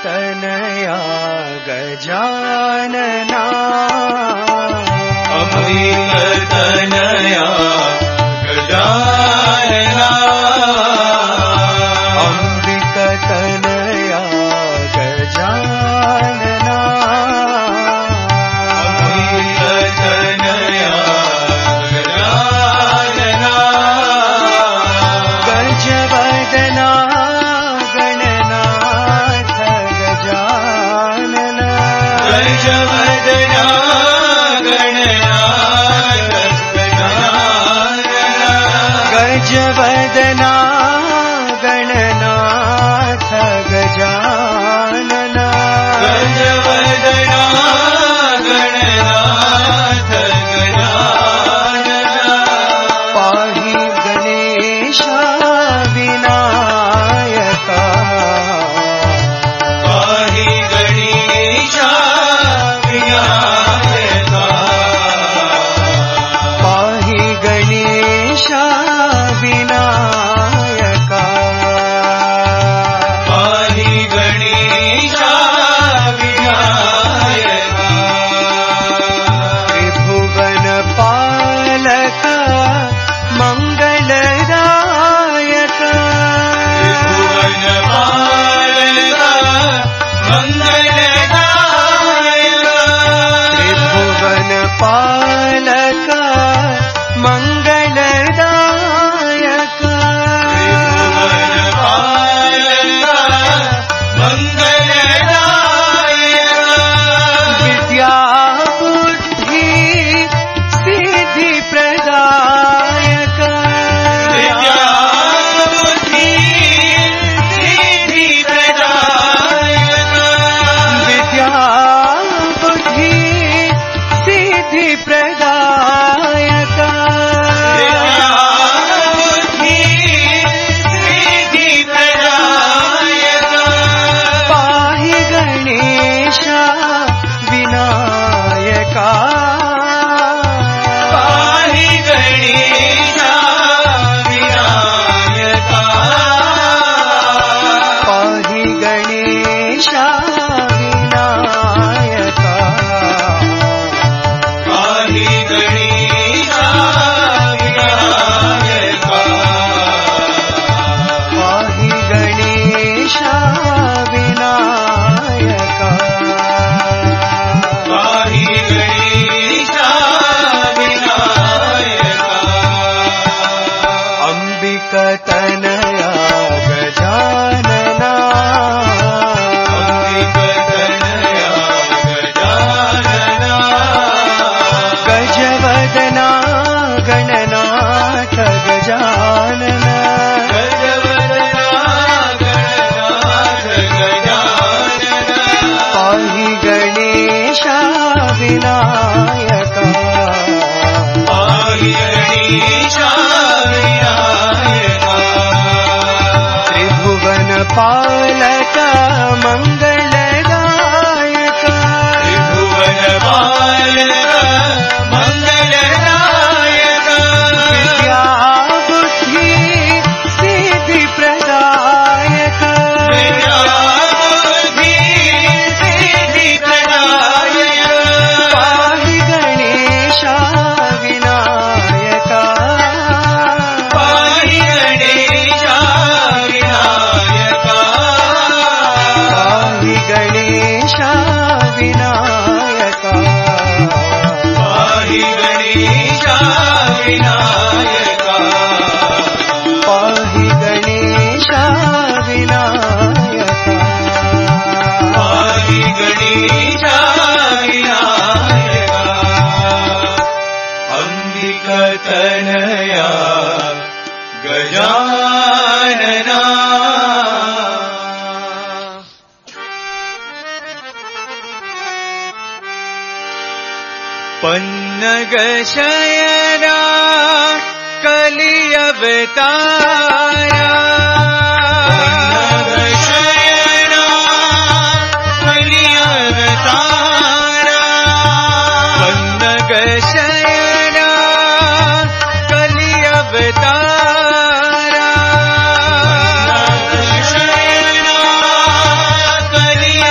तनया गजानना अम्बिकतनया गजानना अम्बिकतनया गजानना अम्बिकतनया गजानना गजवदना गणनाथ गजानना गजवदना गजवदना गणनाथ गजानना गजवदना गणनाथ गजानना पाहि गणेशा विनायका पाहि गणेशा विनायका पाहि गणेशा विनायका पाहि गणेशा विनायका त्रिभुवन पालक मंगलदायक त्रिभुवन पालक मंगलदायक त्रिभुवन पालक मंगलदायक त्रिभुवन पालक मंगलदायक विद्या बुद्धि सिद्धि प्रदायक विद्या बुद्धि सिद्धि प्रदायक विद्या बुद्धि सिद्धि प्रदायक विद्या बुद्धि सिद्धि प्रदायक पाहि गणेशा विनायका पाहि गणेशा विनायका पाहि गणेशा विनायका पाहि गणेशा विनायका पाहि गणेशा विनायका पाहि गणेशा विनायका अम्बिकतनया गजानना अम्बिकतनया गजानना गजवदना गणनाथ गजानना गजवदना गणनाथ गजानना पाहि गणेशा विनायका पाहि गणेशा विनायका त्रिभुवन पालक मंगलदायक त्रिभुवन पालक मंगलदायक विद्या बुद्धि सिद्धि प्रदायक विद्या बुद्धि सिद्धि प्रदायक पाहि गणेशा विनायका पाहि गणेशा विनायका पाहि गणेशा विनायका पाहि गणेशा विनायका पाहि गणेशा विनायका पाहि गणेशा विनायका अम्बिकतनया गजानना पन्नगशयना कलिअवतारा शयना कलिअवतारा पन्नगशयना कलिअवतारा शयना कलिअवतारा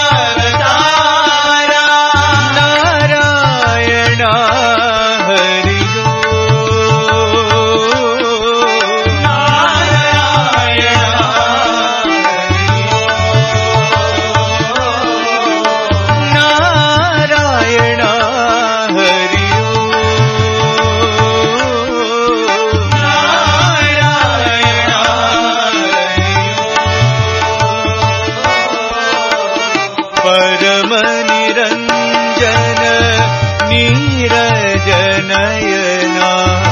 परम निरंजन नीरज नयना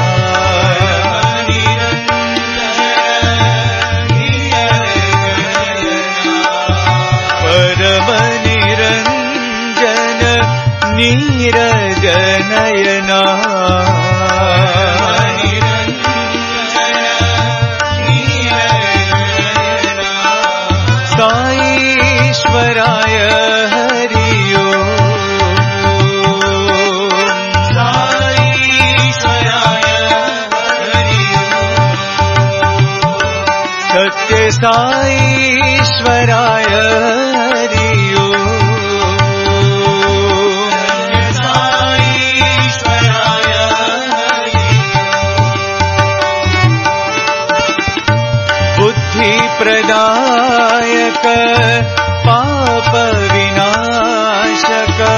परम निरंजन नीरज नयना साईश्वराय हरि ओम साईश्वराय हरि ओम सत्य साईश्वराय हरि ओम साईश्वराय हरि ओम बुद्धि प्रदायक पाप विनाशक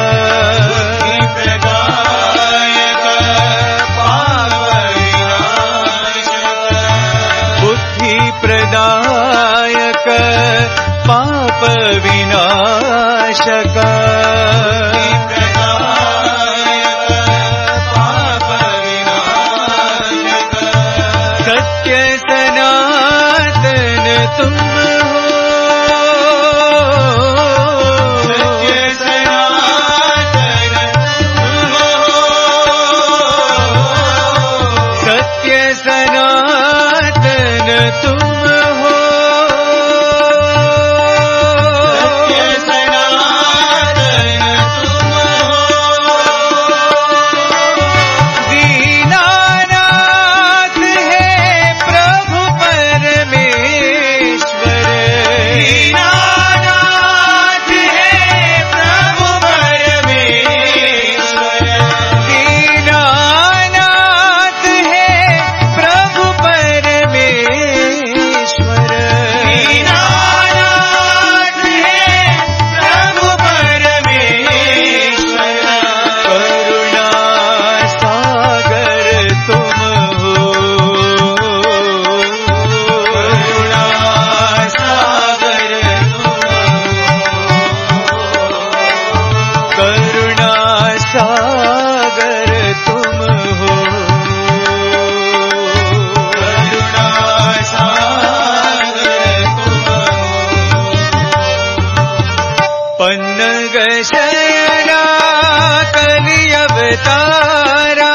बुद्धि प्रदायक पाप विनाशक सत्य सनातन तुम सनातन तुम हो सत्य सनातन तुम हो दीनानाथ है प्रभु परमेश्वर दीनानाथ है प्रभु परमेश्वर दीनानाथ है प्रभु परमेश्वर दीनानाथ है प्रभु परमेश्वर करुणा सागर तुम हो करुणा सागर तुम हो करुणा सागर तुम हो करुणा सागर तुम हो पन्नग शयना कलि अवतारा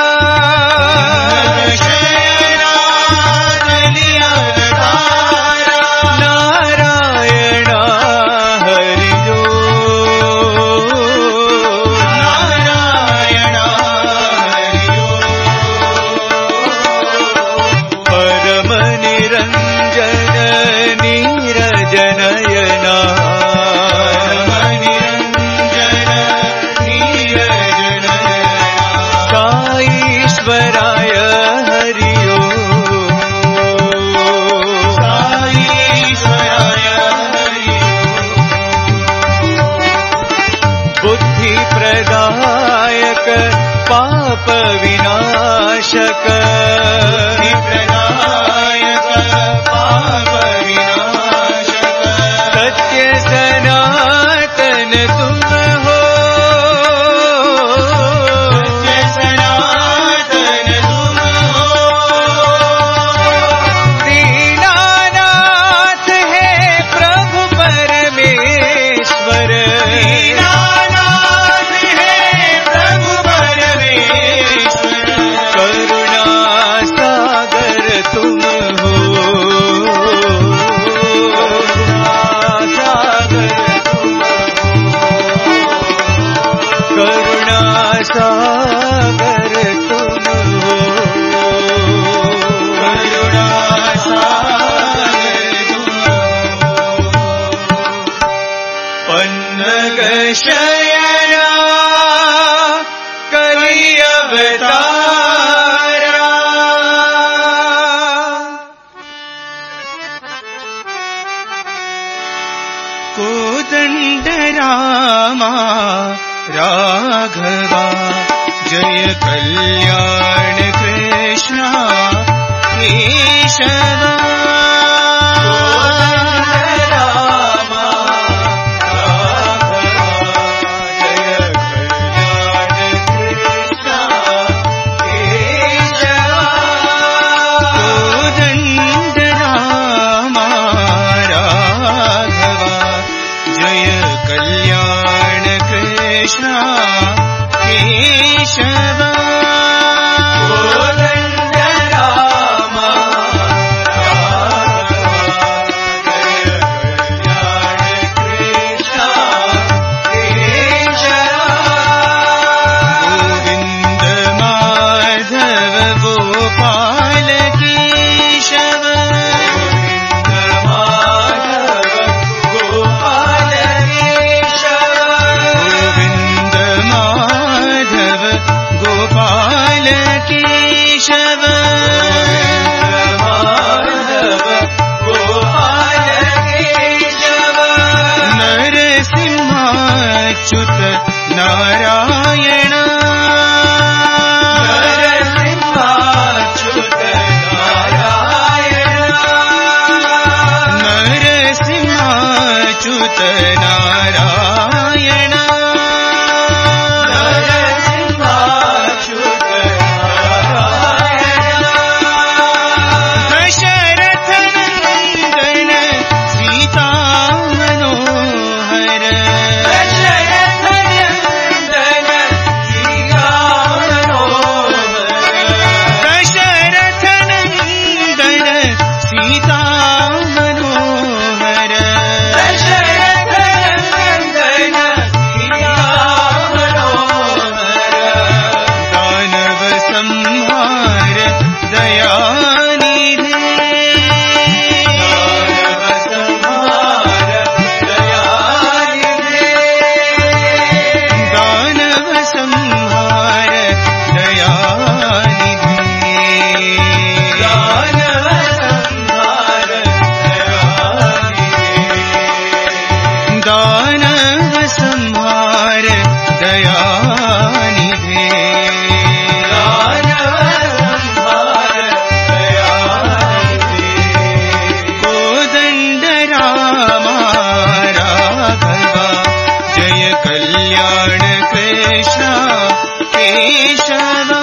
शयना कलि अवतारा नारायण हरि ओम नारायण हरि ओम परम निरंजन नीरज नयना साईश्वराय हरि ओम साईश्वराय हरि ओम बुद्धि प्रदायक पाप विनाशक प्रदायक पाप विनाशक सत्य सनातन तुम हो सत्य सनातन तुम हो दीनानाथ है प्रभु परमेश्वर दीनानाथ है प्रभु परमेश्वर करुणा सागर तुम हो करुणा सागर तुम हो करुणा सागर तुम हो पन्नग शयना कलि अवतारा कोदंड रामा राघवा जय कल्याण कृष्णा केशवा रामा राघवा नरसिंहाच्युत नारायण नरसिंहाच्युत नारायण नरसिंहाच्युत नारायण नरसिंहाच्युत नारायण दशरथ नंदन सीता मनोहर दशरथ नंदन सीता मनोहर दशरथ नंदन सीता मनोहर दशरथ नंदन सीता मनोहर दानव संहार दयानिधे दानव संहार दयानिधे दानव संहार दयानिधे दानव संहार दयानिधे दानव संहार दयानिधे दानव संहार दयानिधे कोदंड रामा राघव जय कल्याण कृष्ण केशव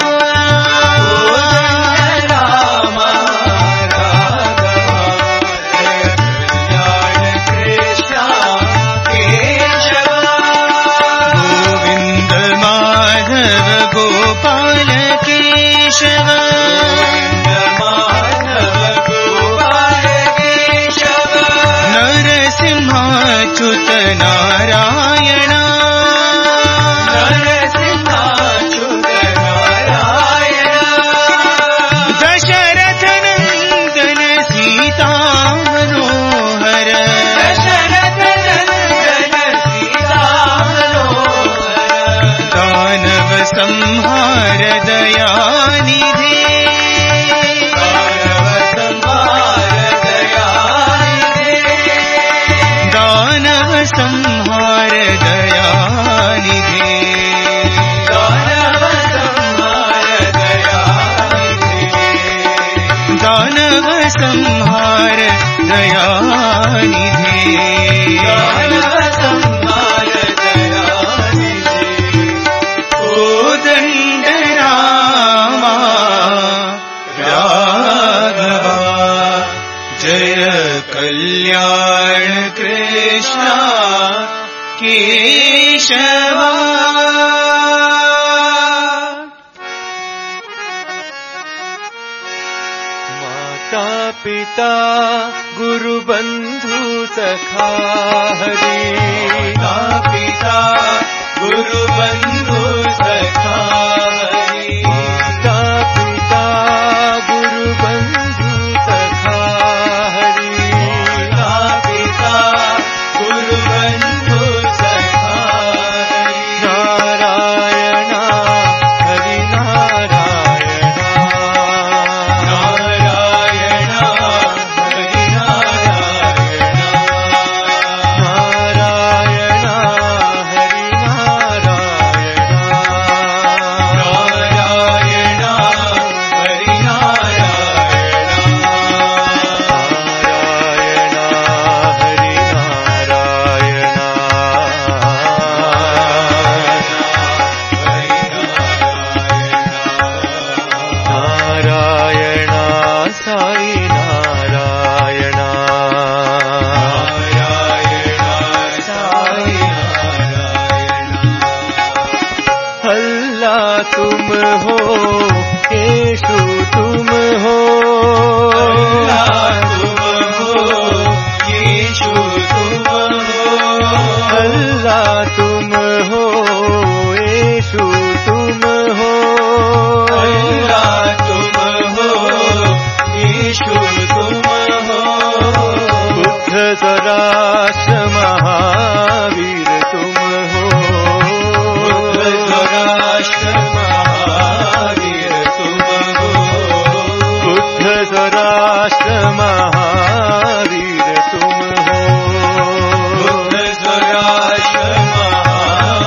राम राघव जय कल्याण कृष्ण केशव गोविंद माधव गोपाल केशव माधव गोपाल केशव नरसिंहाच्युत नारायण नरसिंहाच्युत नारायण दशरथ नंदन सीता मनोहर दशरथ नंदन सीता मनोहर दानव संहार दयानिधे दानव संहार दयानिधे दानव संहार दयानिधे दानव संहार दयानिधे दानव संहार दयानिधे दानव संहार दयानिधे कोदंड रामा राघव जय कल्याण कृष्ण केशव माता पिता गुरु बंधु सखा हरि माता पिता गुरु बंधु सखा हरि माता पिता गुरु बंधु सखा हरि माता पिता गुरु बंधु सखा हरि नारायण हरि नारायण नारायण हरि नारायण नारायण हरि तुम हो, येशु तुम हो, अल्लाह तुम हो, येशु तुम हो, अल्लाह तुम हो, येशु तुम हो, अल्लाह तुम हो, येशु तुम हो, बुद्ध स्वराष्ट्र महावीर तुम हो, बुद्ध स्वराष्ट्र महावीर तुम हो, बुद्ध स्वराष्ट्र महावीर तुम हो, बुद्ध स्वराष्ट्र महावीर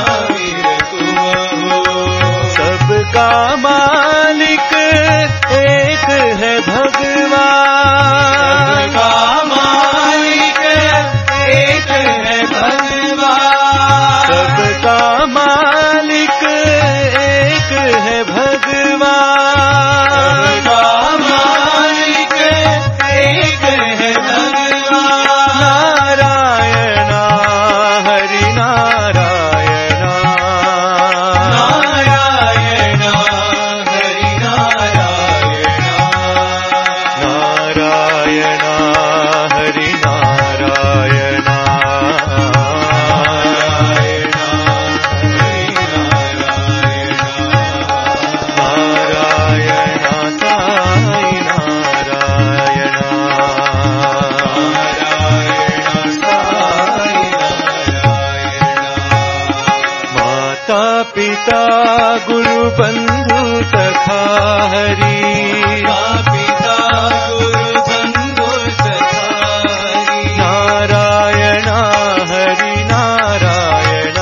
पिता गुरु बंधु सखा हरि, माता पिता गुरु बंधु सखा हरि, नारायण हरि नारायण,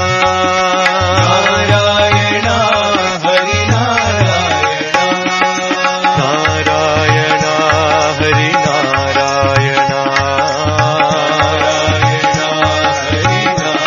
नारायण हरि नारायण, नारायण हरि नारायण, नारायण हरि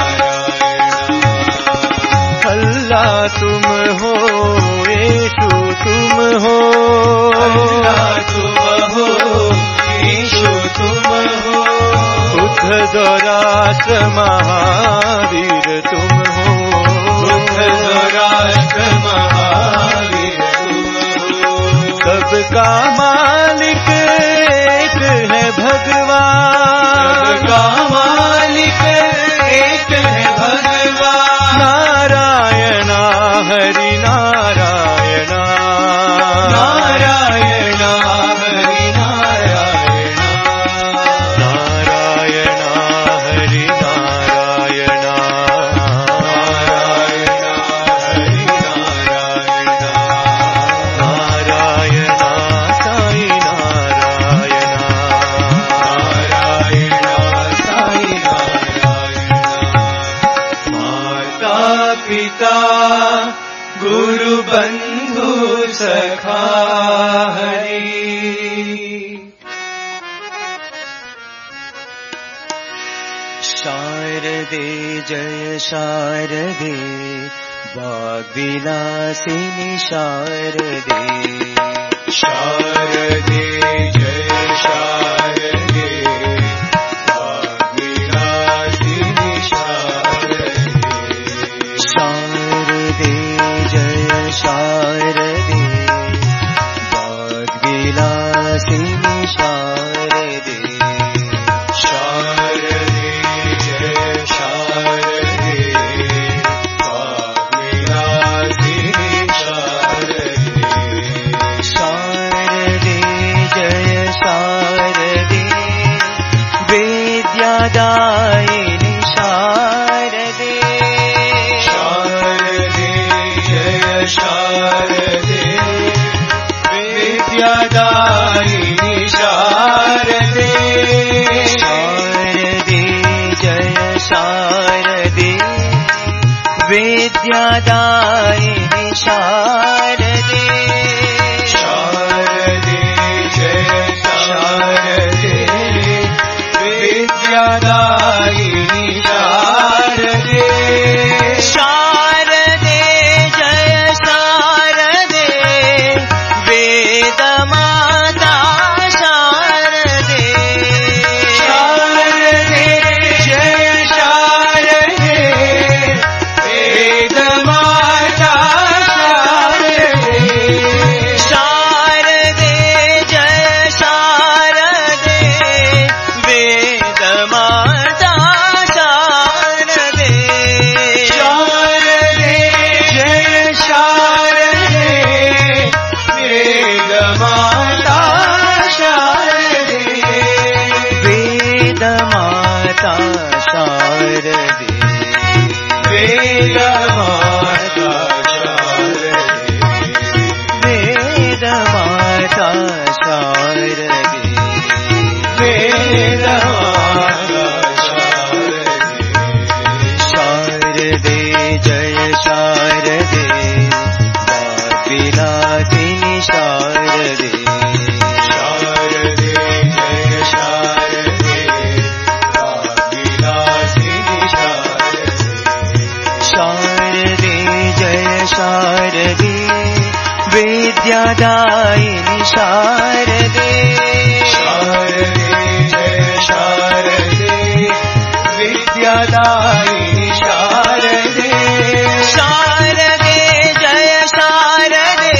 नारायण। अल्लाह तुम हो, यीशु तुम हो, अल्लाह तुम हो, यीशु तुम हो, बुद्ध दोराष्ट्र महावीर तुम हो, बुद्ध दोराष्ट्र महावीर तुम हो, सबका मालिक एक है भगवान, सबका मालिक एक है भगवान, नारायण हरि नारायण, नारायण हरि नारायण, नारायण हरि नारायण, नारायण हरि नारायण, नारायण साई नारायण, नारायण साई नारायण। माता पिता गुरु बंधु सखा हरि। शारदे जय शारदे, वाग्विलासिनि शारदे, शारदे जय शारदे, वाग्विलासिनि शारदे, शारदे जय शारदे, वाग्विलासिनि शारदे, शारदे जय शारदे, वाग्विलासिनि शारदे, शारदे जय शारदे, वेद्यादायिनि शारदे, शारदे जय शारदे, विद्यादायिनि शारदे, शारदे जय शारदे, वेद्यादायिनि शारदे, शारदे जय शारदे, विद्यादायिनि शारदे, शारदे जय शारदे, वेदमाता शारदे, शारदे जय शारदे, वेदमाता शारदे, शारदे जय शारदे, वेदमाता शारदे, शारदे जय शारदे, वेदमाता शारदे, वेदमाता शारदे, वेदमाता शारदे, वेदमाता शारदे, वेदमाता शारदे, शारदे जय शारदे, वाग्विलासिनि शारदे, शारदे जय शारदे, वाग्विलासिनि शारदे, शारदे जय शारदे, वेद्यादायिनि शारदे, शारदे जय शारदे, विद्यादायिनि शारदे, शारदे जय शारदे,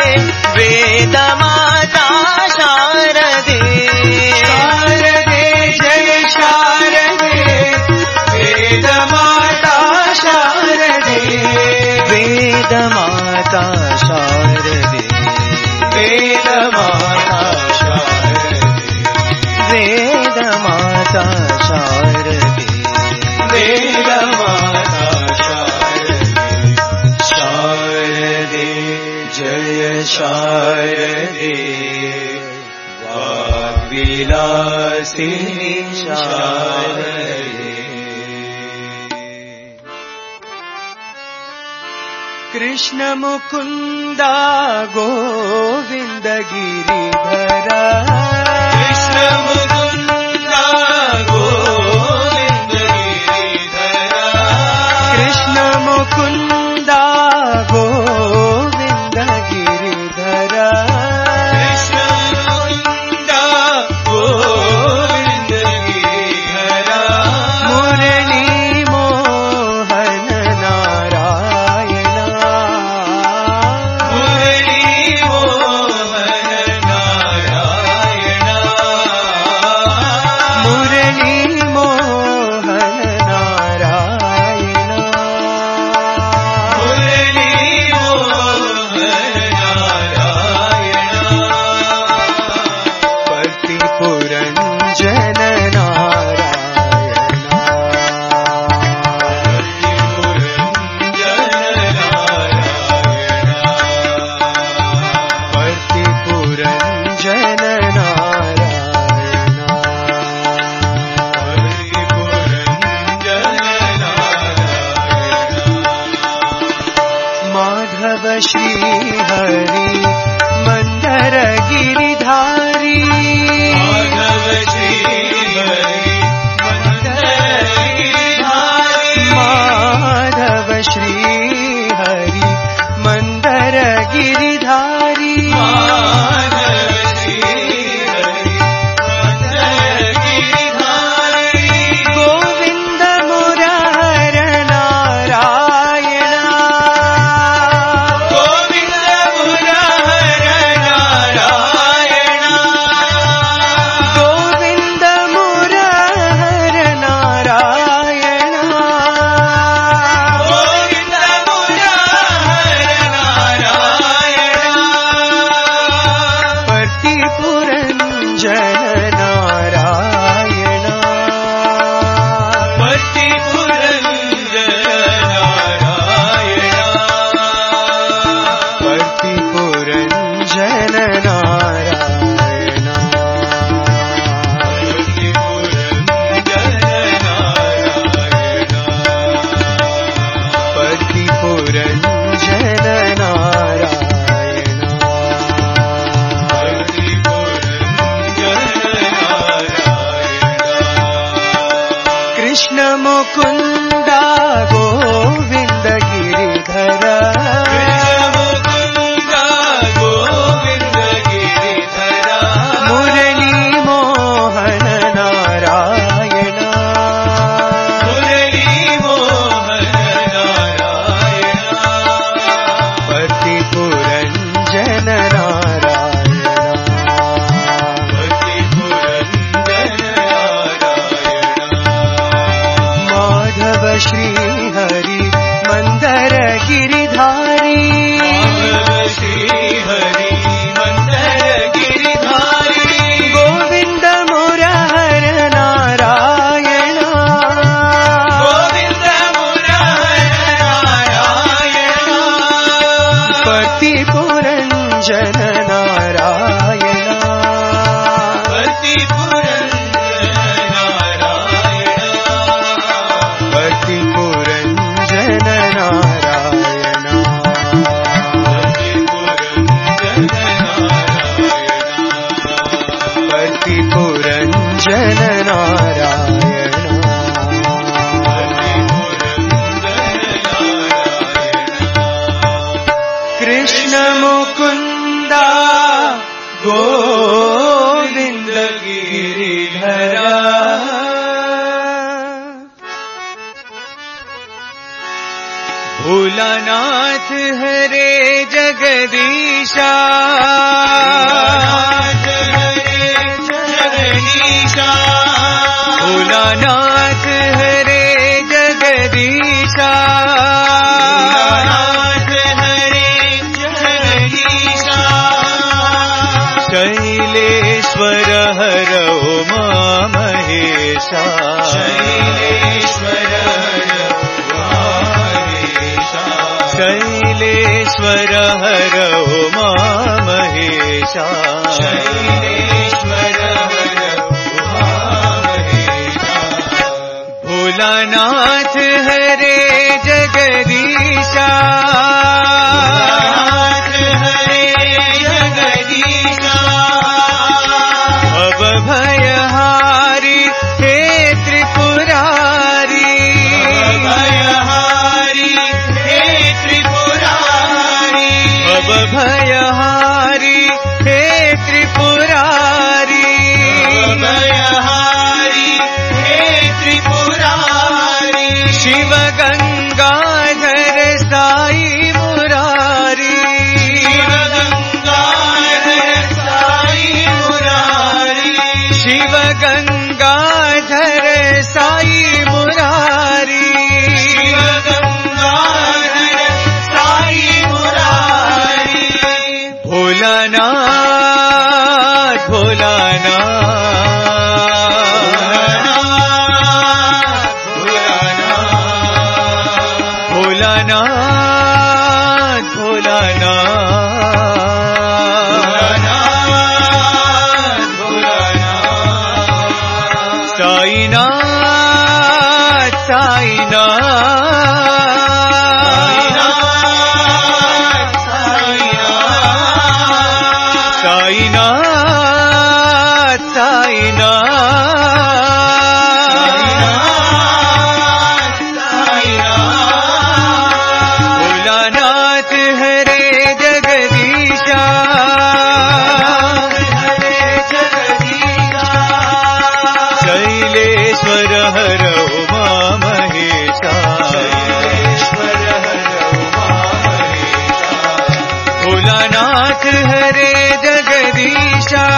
वेदमाता शारदे, शारदे जय शारदे, वेदमाता शारदे, वेदमाता शारदे, वेदमाता शारदे, वेदमाता शारदे, वेदमाता शारदे, शारदे हस्तिनी शारदे। कृष्ण मुकुंदा गोविंद गिरिधरा, कृष्ण मुकुंदा गोविंद गिरिधरा, कृष्ण मुकुंदा गोविंद गिरिधरा, कृष्ण मुकुंदा गोविंद गिरिधरा, मुरली मोहन नारायणा, मुरली मोहन नारायणा, मुरली मोहन नारायणा, मुरली मोहन नारायणा, पति पुरंजन नारायणा, पति पुरंजन नारायणा, माधव श्री हरि मंदर गिरिधारी, माधव श्री हरि मंदर गिरिधारी, माधव श्री हरि मंदर गिरिधारी, माधव श्री हरि मंदर गिरिधारी, गोविंद मुरार नारायणा, गोविंद मुरार नारायणा, गोविंद मुरार नारायणा, गोविंद मुरार नारायणा, पति पुरंजन नारायणा, पति पुरंजन नारायणा, पति पुरंजन नारायणा, पति पुरंजन नारायणा, पति पुरंजन नारायणा, पति पुरंजन नारायणा, कृष्ण मुकुंदा गोविंद गिरिधरा, कृष्ण मुकुंदा गोविंद गिरिधरा, मुरली मोहन नारायणा, मुरली मोहन नारायणा, पति पुरंजन नारायणा, पति पुरंजन नारायणा, माधव श्री हरि मंदर गिरिधारी, माधव श्री हरि मंदर गिरिधारी, गोविंद मुरार नारायणा, गोविंद मुरार नारायणा, पति पुरंजन नारायणा, पति पुरंजन नारायणा, पति पुरंजन नारायणा, पति पुरंजन नारायणा, पति पुरंजन नारायणा, कृष्ण मुकुंदा गोविंद गिरिधरा, भोलानाथ हरे जगदीशा, जगदीशा, भोलानाथ हरे जगदीशा, भोलानाथ हरे जगदीशा, शैलेश्वर हर उमा महेशा, शैलेश्वर शैलेश्वर हर उमा महेशा, शैलेश्वर हर उमा भोलानाथ हरे जगदीशा, हरे जगदीशा, भव भयहारी हे त्रिपुरारी, भयहारी हे त्रिपुरारी, भव भयहारी हे त्रिपुरारी, भयहारी हे त्रिपुरारी, शिव गंगाधर साई मुरारी, शिव गंगाधर साई मुरारी, शिव गंगाधर साई मुरारी, शिव गंगाधर साई मुरारी, भोलानाथ भोलानाथ भोलानाथ भोलानाथ साईनाथ साईनाथ साईनाथ भोलानाथ हरे जगदीशा, शैलेश्वर हर उमा महेशा, भोलानाथ हरे जगदीशा,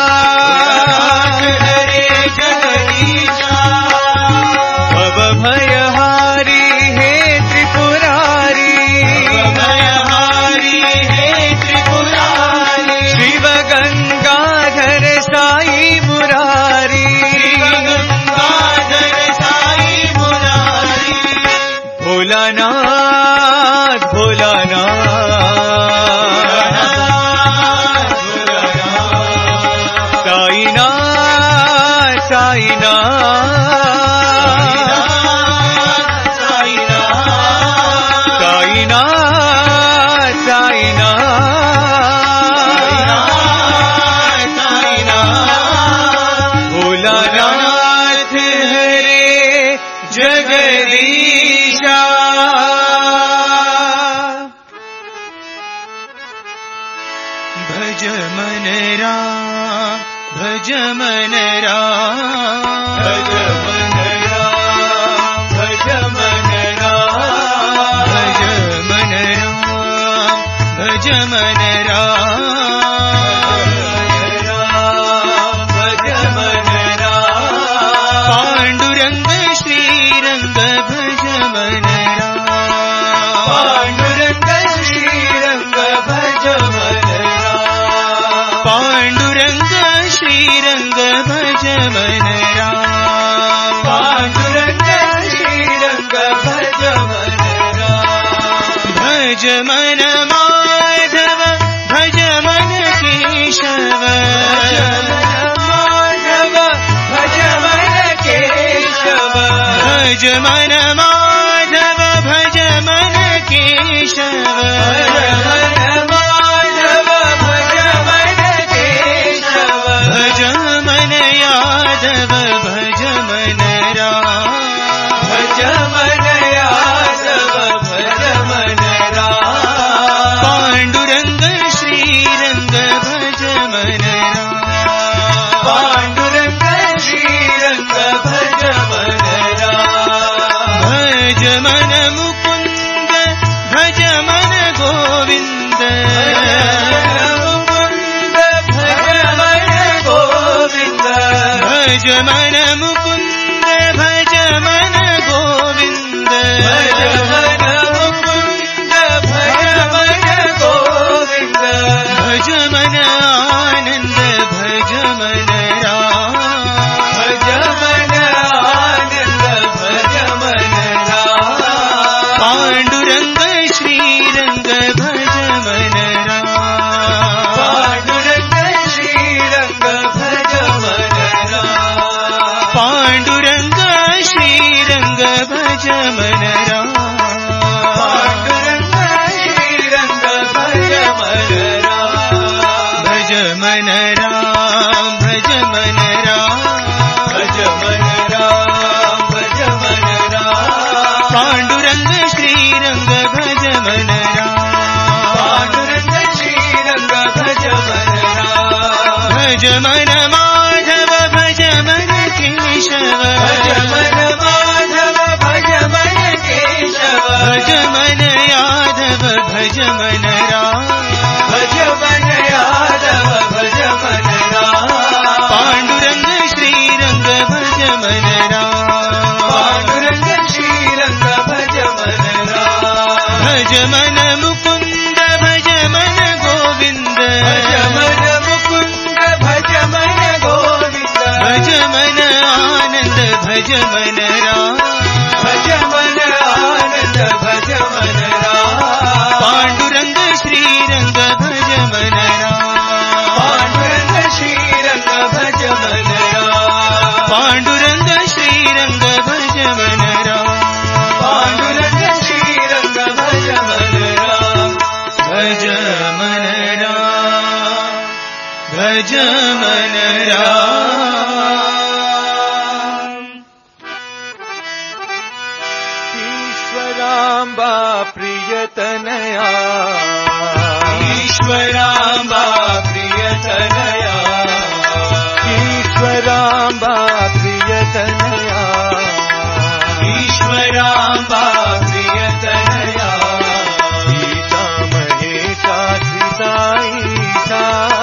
हरे जगदीशा, भव भयहारी हे त्रिपुरारी, भयहारी हे त्रिपुरारी, शिव गंगाधर साई मुरारी, गंगाधर साई मुरारी, भोलानाथ भोलानाथ साईनाथ साईनाथ साईनाथ साईनाथ भोलानाथ हरे जगदीशा, भज मन राम भज मन राम, भज मन राम भज मन राम, भज मन राम भज मन राम, भज मन राम, पांडुरंग श्रीरंग भज मन राम, पांडुरंग श्रीरंग भज मन राम, पांडुरंग श्रीरंग भज मन राम, पांडुरंग श्रीरंग भज मन राम, भज मन माधव भज मन केशव, माधव भज मन केशव, भज मन माधव भज मन केशव, माधव भज मन केशव, भज मन यादव भज मन राम, भज मन यादव भज मन राम, पांडुरंग श्रीरंग भज मन राम, पांडुरंग श्रीरंग भज मन राम, भज मन मुकुंद भज मन गोविंद, मुकुंद भज मन गोविंद, भज मन मुकुंद भज मन गोविंद, भज मन मुकुंद भज मन गोविंद, भज मन आनंद भज मन राम, भज मन आनंद भज मन राम, पांडुरंग श्रीरंग भज मन राम, पांडुरंग श्रीरंग भज मन राम, भज मन राम पांडुरंग श्रीरंग भज मन राम भज मन राम भज मन राम भज मन राम भज मन राम पांडुरंग श्रीरंग भज मन राम पांडुरंग श्रीरंग भज मन राम भज मन माधव भज मन केशव भज मन माधव भज मन केशव भज मन यादव भज मन राम भज मन यादव भज मन राम पांडुरंग श्रीरंग भज मन राम पांडुरंग श्रीरंग भज मन राम भज मन मुकुंद भज मन गोविंद भज मन मुकुंद भज मन गोविंद भज मन आनंद भज मन राम भज मन आनंद भज मन राम पांडुरंग श्रीरंग भज मन राम पांडुरंग श्रीरंग भज मन राम पांडुरंग श्रीरंग भज मन राम पांडुरंग श्रीरंग भज मन राम भज मन राम भज मन राम ईश्वरांबा प्रियतनया ईश्वरांबा प्रियतनया ईश्वरांबा प्रियतनया ईश्वरांबा प्रियतनया ईशा महेशा श्रिता ईशा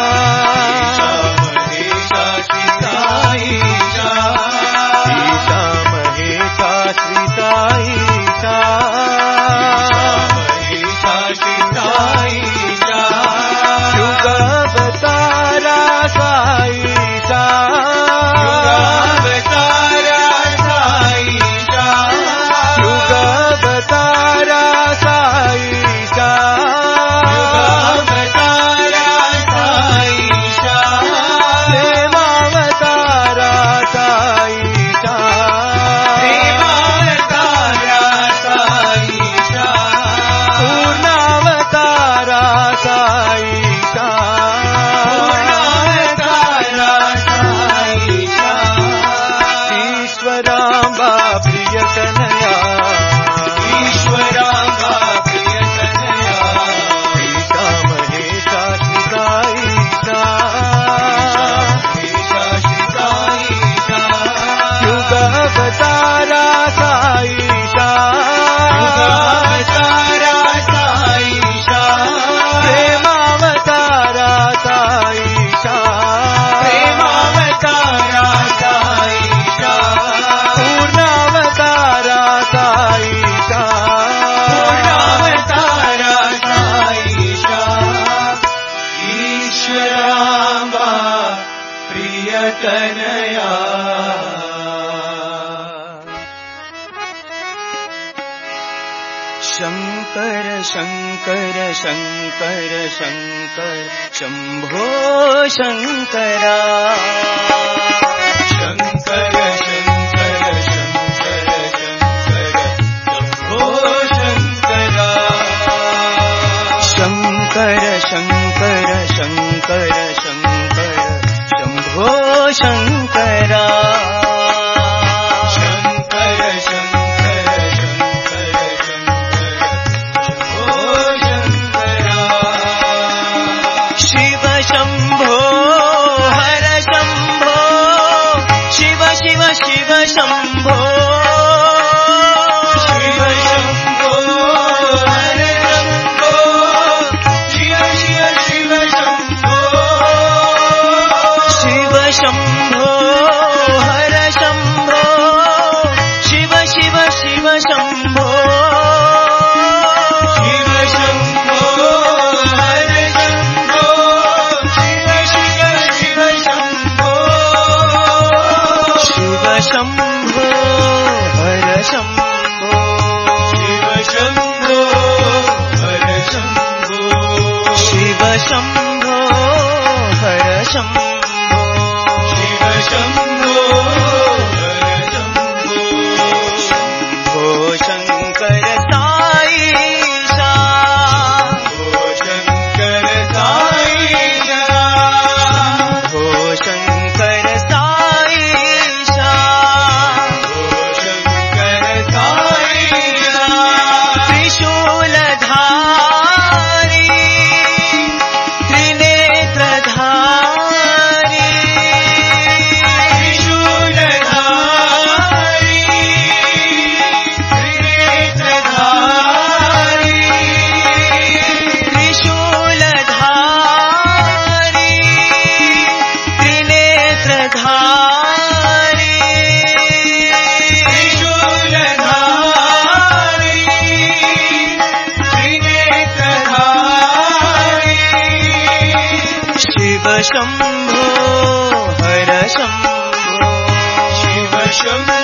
महेशा श्रिता ईशा ईशा महेशा श्रिता ईशा महेशा श्रिता ईशा युगावतारा साईशा युगावतारा साईशा युगावतारा साईशा युगावतारा साईशा प्रेमावतारा साईशा प्रेमावतारा साईशा पूर्णावतारा साईशा पूर्णावतारा साईशा ईश्वरांबा प्रियतनया ईश्वरांबा प्रियतनया ईशा महेशा श्रिता ईशा महेशा श्रिता ईशा युगावतारा साईशा युगावतारा साईशा प्रेमावतारा साईशा प्रेमावतारा साईशा पूर्णावतारा साईशा पूर्णावतारा साईशा ईश्वरांबा प्रियतनया शंकर शंकर शंकर शंकर शंभो शंकरा शंकर शंकर शंकर शंकर शंभो शंकरा शंकर शंकर शंकर शंकर शंभो शंकरा शंकर शंकर शंकर शंकर शंभो शंकरा शिव शंभो हर शंभो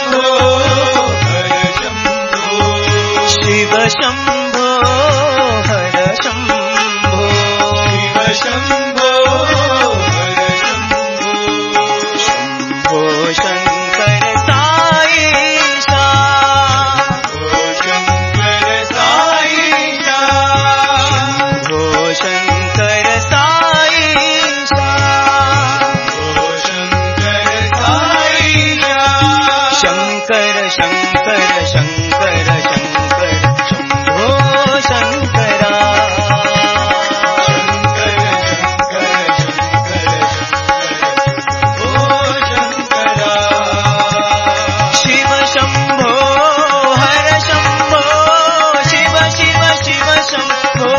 शिव शंभो हर शंभो शंभो शंभो शंकर साईशा शंकर साईशा शंभो शंकर साईशा शंकर साईशा शंकर शंकर शंकर शंकर शंभो शंकरा शिव शंभो हर शंभो शिव शिव शिव शंभो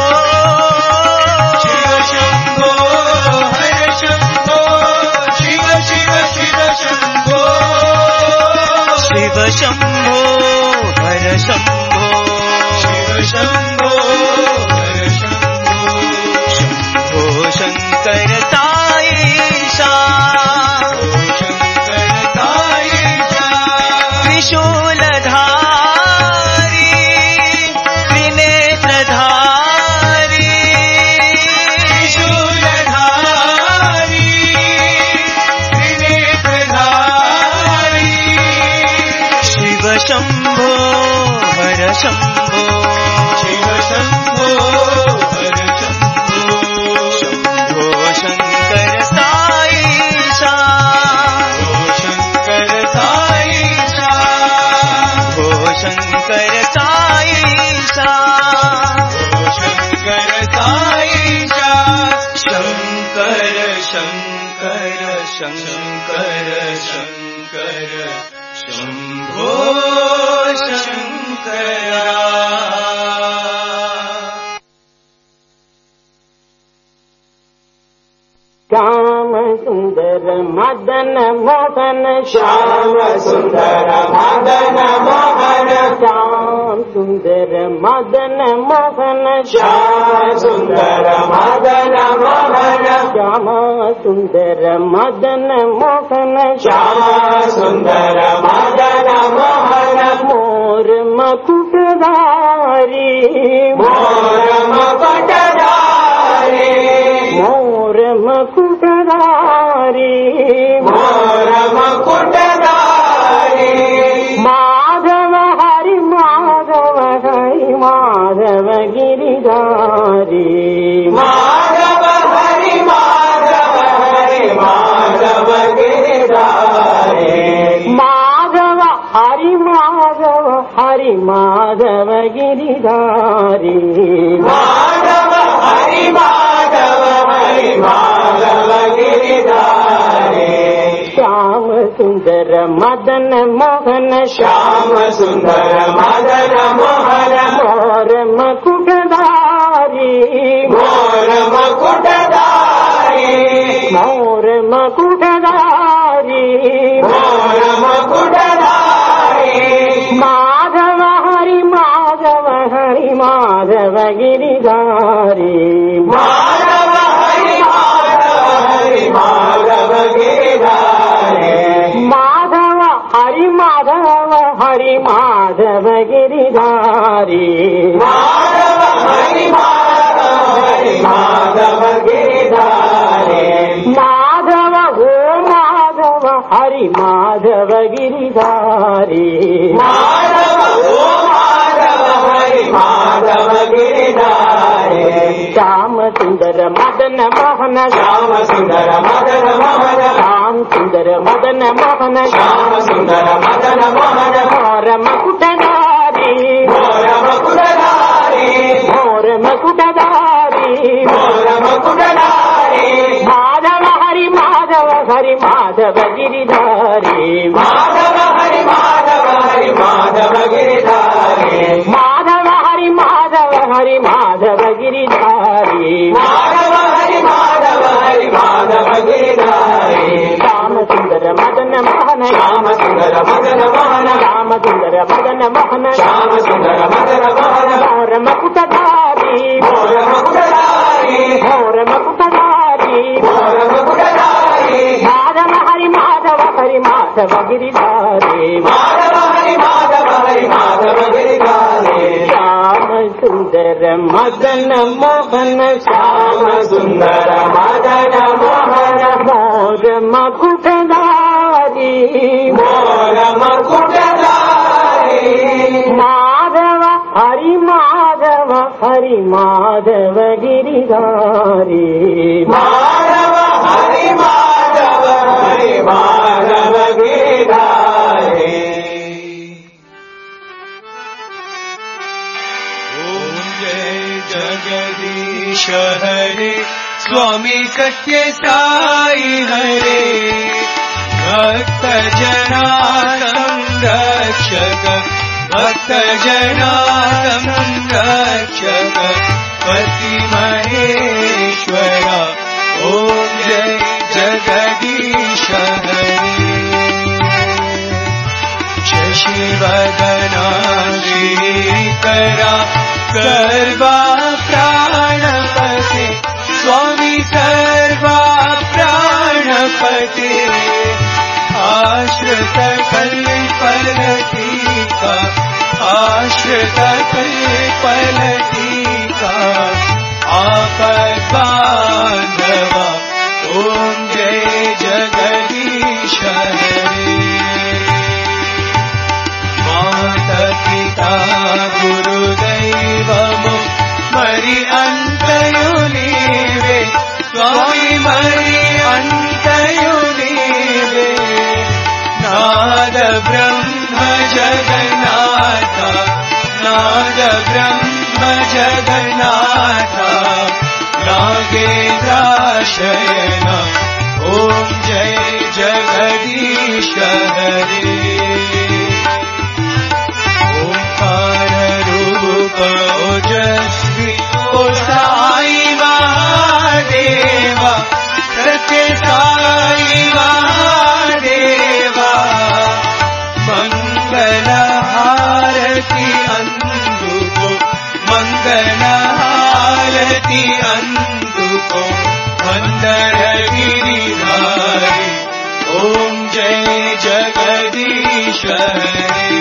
शिव शंभो हर शंभो शिव शिव शिव शंभो शिव शंभो हर शंभो शिव शंभो हर शंभो शंभो शंकर साईशा शंकर साईशा त्रिशूलधारी त्रिनेत्रधारी त्रिशूलधारी त्रिनेत्रधारी शिव शंभो हर शंभो शिव शंभो हर शंभो शंभो शंकर साईशा शंकर साईशा शंभो शंकर साईशा शंकर साईशा शंकर शंकर शंकर शंकर शंभो शंकरा श्याम सुंदर मदन मोहन श्याम सुंदर मदन मोहन श्याम सुंदर मदन मोहन श्याम सुंदर मदन मोहन श्याम सुंदर मदन मोहन श्याम सुंदर मदन मोहन मोर मकुटधारी मोर मकुटधारी मोर मकुटधारी मोर मकुटधारी माधव हरि माधव हरि माधव गिरिधारी माधव हरि माधव हरि माधव गिरिधारी माधव हरि माधव हरि माधव गिरिधारी माधव हरि माधव हरि माधव गिरिधारी श्याम सुंदर मदन मोहन श्याम सुंदर मदन मोहन मोर मकुटधारी मोर मकुटधारी मोर मकुटधारी मोर मकुटधारी माधव हरि माधव हरि माधव गिरिधारी माधव हरि माधव हरि माधव गिरिधारी माधव हरि माधव हरि माधव गिरिधारी माधव हरि माधव हरि माधव गिरिधारी माधव ओ माधव हरि माधव गिरिधारी माधव ओ माधव हरि माधव गिरिधारी श्याम सुंदर मदन मोहन श्याम सुंदर मदन मोहन श्याम सुंदर मदन मोहन श्याम सुंदर मदन मोहन मोर मकुटधारी मोर मकुटधारी मोर मकुटधारी मोर मकुटधारी माधव हरि माधव हरि माधव गिरिधारी माधव हरि माधव हरि माधव गिरिधारी माधव हरि माधव हरि माधव गिरिधारी माधव हरि माधव हरि माधव गिरिधारी श्याम सुंदर मदन मोहन श्याम सुंदर मदन मोहन श्याम सुंदर मदन मोहन श्याम सुंदर मदन मोहन मोर मकुटधारी मोर मकुटधारी मोर मकुटधारी मोर मकुटधारी माधव हरि माधव हरि माधव गिरिधारी माधव सुंदर मदन मोहन श्याम सुंदर मदन मोहन मोर मकुटधारी मोर मकुटधारी माधव हरि माधव हरि माधव गिरिधारी माधव हरि माधव हरि माधव गिरिधारी। ओम जय जगदीश हरे स्वामी सत्य साई हरे भक्त जना संरक्षक भक्त जना संरक्षक पति महेश्वरा। ओम जय जगदीश हरे शशिवदना श्रीकरा सर्वा प्राणपते स्वामी सर्वा प्राणपते आश्रित कल्पलतीका आश्रित कल्पलतीका आपद्बान्धवा। ओम जय जगदीश हरे माता पिता गुरुदैवमो मरि अंतयुनीवे स्वामी मरि अंतयुनीवे नाद ब्रह्म जगन्नाथ नाद ब्रह्म जगन्नाथ नागेन्द्राशयन। ओम जय जगदीश हरे ओंकार रूप ओजस्वी ओ साई महादेवा सत्य साई महादेवा मंगल हारति अंदुको मंगल हारति अंदुको मंदर गिरिधारी। ओम जय जगदीश हरे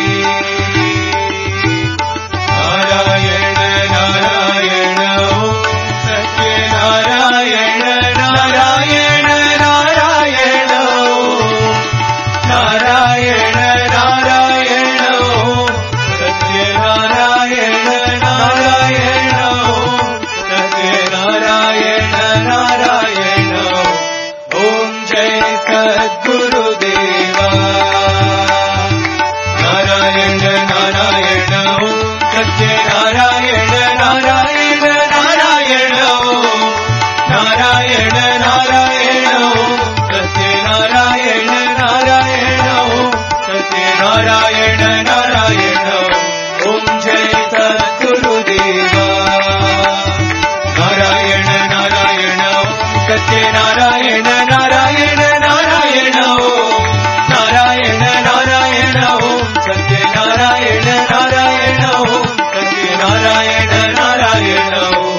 नारायण नारायण ओम सत्य नारायण नारायण नारायण ओम नारायण नारायण ओम सत्य नारायण नारायण ओम सत्य नारायण नारायण ओम जय सद्गुरुदेवा नारायण नारायण ओम सत्य नारायण नारायण नारायण ओम नारायण नारायण ओम सत्य नारायण नारायण ओम सत्य नारायण नारायण ओम जय सद्गुरुदेवा नारायण नारायण ओम सत्य नारायण नारायण नारायण ओम नारायण नारायण ओम सत्य नारायण नारायण ओम सत्य नारायण नारायण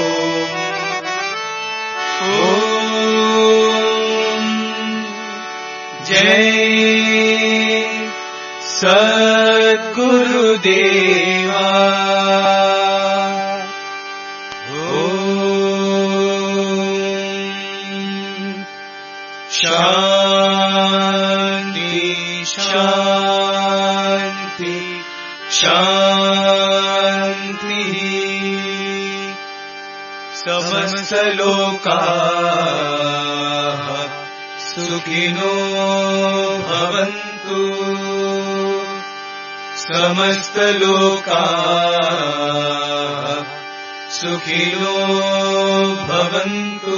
ओम जय सद्गुरुदेवा। शांति शांति शांति समस्त लोकाः सुखिनो भवन्तु समस्त लोकाः सुखिनो भवन्तु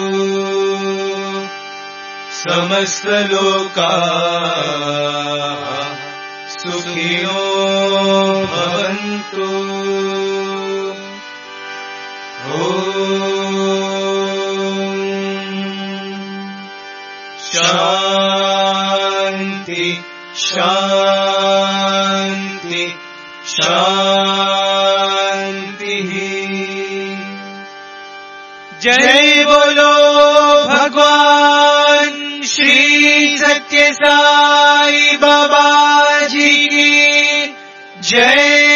समस्त लोकाः सुखिनो भवन्तु। शांति शांति शांति। जय बोलो भगवान श्री सत्य साई बाबा जी की जय।